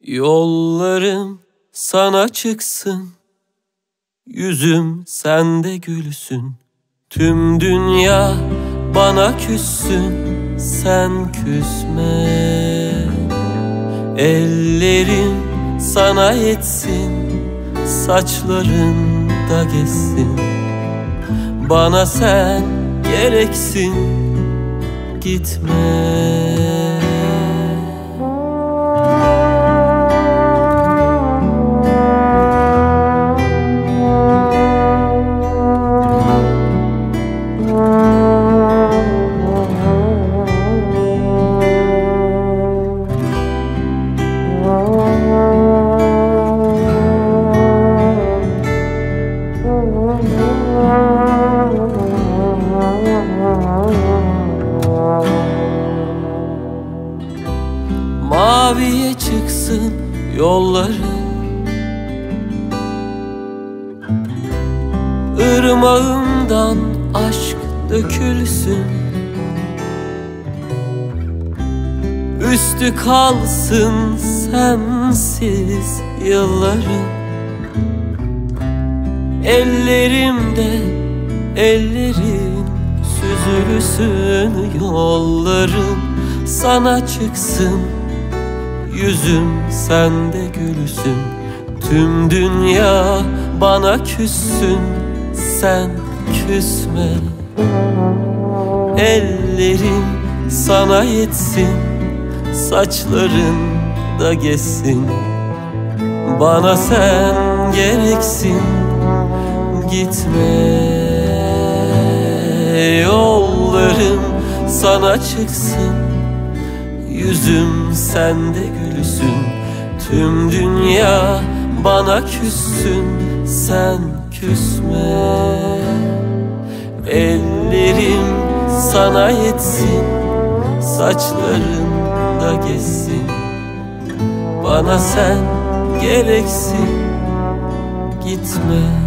Yollarım sana çıksın, yüzüm sende gülsün. Tüm dünya bana küssün, sen küsme. Ellerim sana yetsin, saçların da geçsin. Bana sen gereksin, gitme. Maviye çıksın yolların, ırmağımdan aşk dökülsün. Üstü kalsın sensiz yılların. Ellerimde ellerin süzülsün, yollarım sana çıksın, yüzüm sende gülsün. Tüm dünya bana küssün, sen küsme. Ellerim sana yetsin, saçların da geçsin. Bana sen gereksin, gitme. Yollarım sana çıksın, yüzüm sende gülsün. Tüm dünya bana küssün, sen küsme. Ellerim sana yetsin, saçların da geçsin. Bana sen gereksin, gitme.